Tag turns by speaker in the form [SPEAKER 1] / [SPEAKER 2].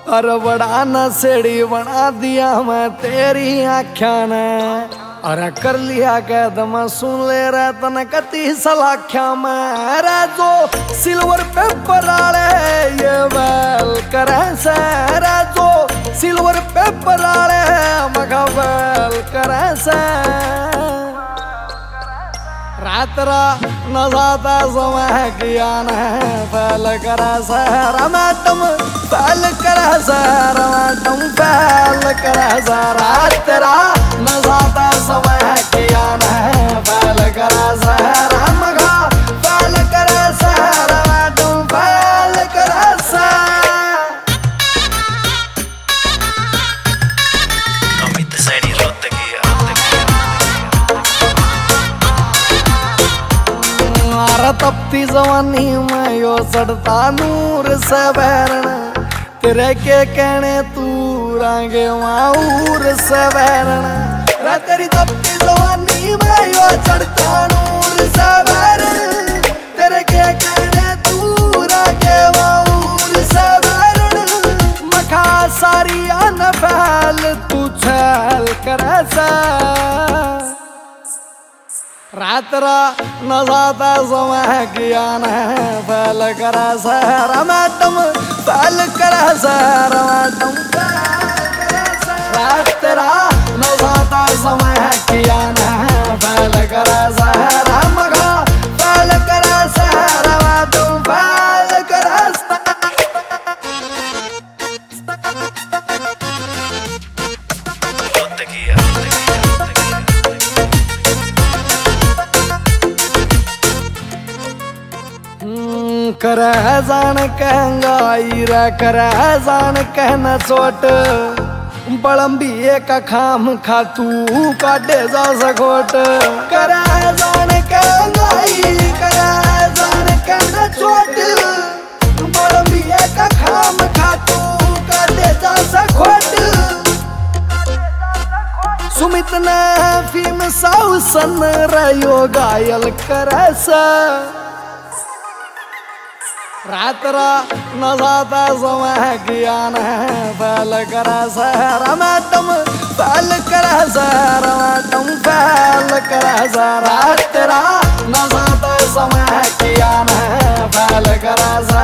[SPEAKER 1] अरे बड़ा नशेड़ी बना दिया मैं तेरी आख्या ने। अरे कर लिया कैद मैं सुन ले रहे तन कति सलाख्या में। रे जो सिल्वर पेपर आले ये बैल करे से। रे जो सिल्वर पेपर आले मगा बैल करे से। रात्रा न जाता समय किया न फैल कर सहर मैडम फैल कर सहर मैडम फैल कर सहर। रात्रा न जाता समय किया न फैल कर सहर मगा फैल कर सहर मैडम फैल कर सहर।
[SPEAKER 2] अमित सैनी रोहतकी
[SPEAKER 1] तपती जवानी में यो सड़ता नूर से बहरण। तेरे के कहने तू रंगे माऊर से बहरण। तेरी तपती जवानी में यो सड़ता नूर से बहरण। तेरे के कहने तू रंगे माऊर से बहरण। मखा सारी अन फैल तू छल करे सा। रात्रा न जाता समय किया न फैल कर सहर मैडम फैल कर सहर मैडम रात्रा न जाता समय किया न फैल कर सहर मगा फैल कर सहर मैडम फैल कर कर जान कहंगाई रे कर जान कहना चोट। बड़म्बी का खाम खा तू काटे जा सकोट। कर जान कहंगाई कर जान कहना चोट। बड़म्बी का खाम खा तू काटे जा सकोट। सुमित ने फिल्म साउ सन रयो घायल कर सा। रात्रा न जाता समय किया न फैल कर सहर मैडम फैल कर सहर मैडम फैल कर सहर। रात्रा न जाता समय किया न फैल कर सहर।